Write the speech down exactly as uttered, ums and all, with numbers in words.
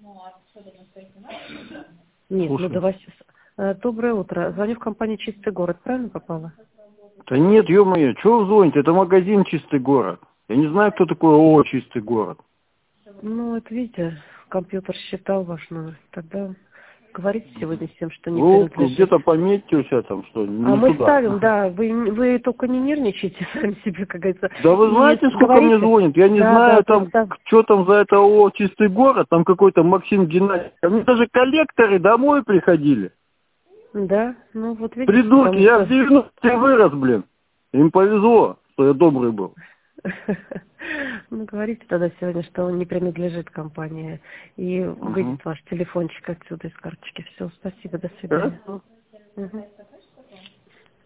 Нет, ну Слушай. давай сейчас. Э, Доброе утро. Звоню в компанию «Чистый город». Правильно попала? Да нет, ё-моё, чего вы звоните? Это магазин «Чистый город». Я не знаю, кто такой ООО «Чистый город». Ну, это видите, компьютер считал ваш номер. Тогда говорите сегодня всем, что не Ну, принадлежит. где-то пометьте у себя там, что А не мы туда. ставим, да, вы, вы только не нервничайте сами себе, как говорится. Да вы И знаете, сколько мне говорите, звонит? Я не да, да, знаю, там, представь. что там за это ООО «Чистый город», там какой-то Максим Геннадьевич. Ко мне даже коллекторы домой приходили. Да, ну вот видите, Придурки, потому я в что... девяностые вырос, блин. Им повезло, что я добрый был. Ну, говорите тогда сегодня, что он не принадлежит компании. И Угу. выйдет ваш телефончик отсюда из карточки. Все, спасибо, до свидания. Хорошо. Мгм.